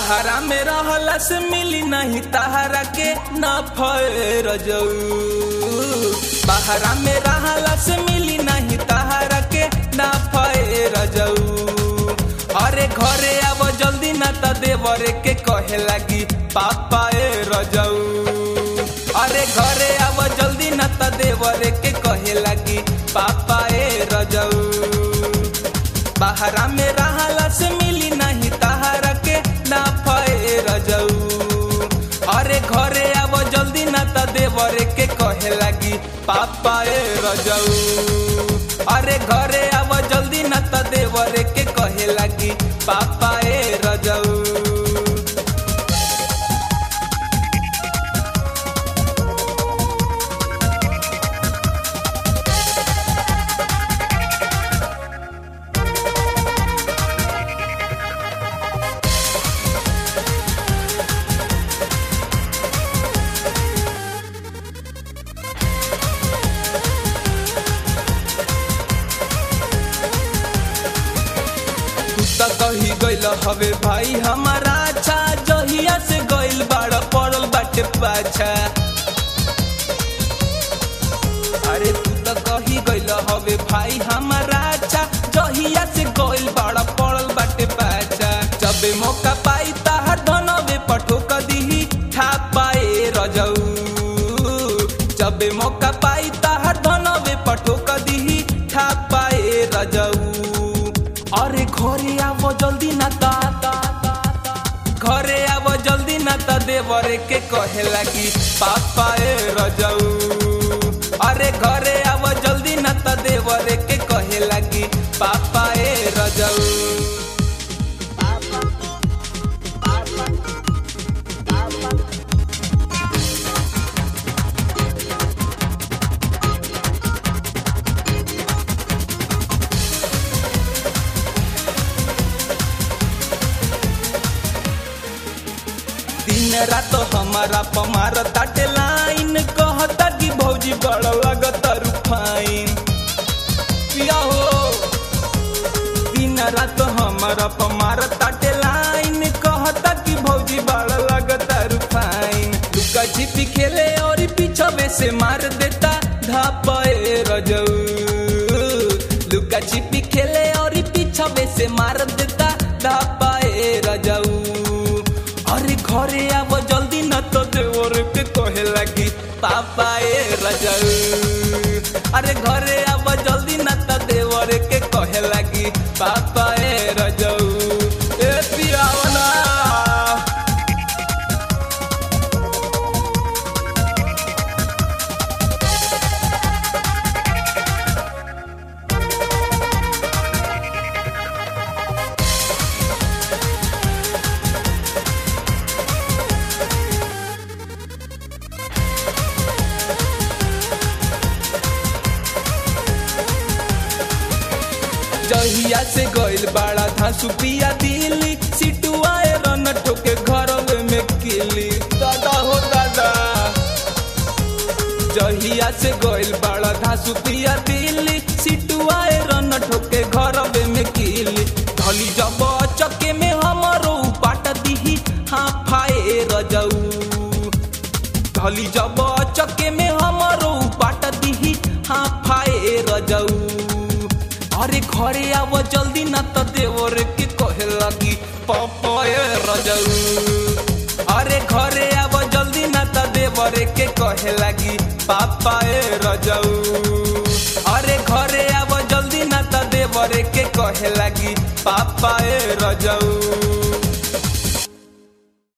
बहरा में रहला से मिली नहीं तहरा के ना फर जाऊ। बहरा में रहला से मिली नहीं तहरा के ना फर जाऊ। अरे घरे आव जल्दी ना त देवरे के कहे लगी पापा रजाऊ। अरे घरे आव जल्दी ना त देवरे के कहे लगी पापा रजाऊ। बहरा में रहला से मिली नहीं तहरा के ना फर जाऊ। अरे घरे आव जल्दी ना त देवरे के कहे लगी पापा रजाऊ। अरे घरे आव जल्दी ना त देवरे के कहे लगी पापा रजाऊ। कही गइल हवे भाई हमारा अच्छा, जहिया से गइल बाड़ा पड़ल बाटे पाछा। अरे तू तो कही गइल हवे भाई हमारा अच्छा, जहिया से गइल बाड़ा पड़ल बाटे पाछा। जबे मौका पाई ताहर धनवे पठोक दीही ठापाए रजाऊ। जबे मौका पाई ताहर धनवे पठोक दीही ठापाए रजाऊ। अरे घरे आव जल्दी ना ता घरे आव जल्दी ना ता देवरे के कहे लगी पापा रजाऊ। अरे घरे आव जल्दी ना ता देवरे के कहे लगी पापा रजाऊ। दिन रात हमारा पमार ताटे लाइन, कहता कि भौजी बड़ लगत रूफाइन पिया हो। दिन रात हमारा पमार ताटे लाइन, कहता कि भौजी बड़ लगत रूफाइन। लुका छिपी खेले और पीछे से मार देता धापे रजाऊ। लुका छिपी खेले और पीछे से मार देता धापे रजाऊ। अरे घरे आव जल्दी न तो देवर के कहे लगी पापा रजाऊ। अरे घरे आव जल्दी न तो देवर के कहे लगी पापा रजाऊ। ए पियावना जहिया से गइल बाड़ा धासु पिया दिल्ली, सिटुआए रन ठोके घर में किली दादा हो दादा। जहिया से गइल बाड़ा धासु पिया दिल्ली, सिटुआए रन ठोके घर में किली। धली जब चके में हमारो पाट दीही हाँ फाए रजाऊ। धली जब चके में हमारो पाट दीही हाँ फाए रजाऊ। अरे घरे आव जल्दी ना तो देवर के कहे लगी पापा रजाऊ। अरे घरे आव जल्दी ना तो देवर के कहे लगी पापा रजाऊ। अरे घरे आव जल्दी ना तो देवर के कहे लगी पापा रजाऊ।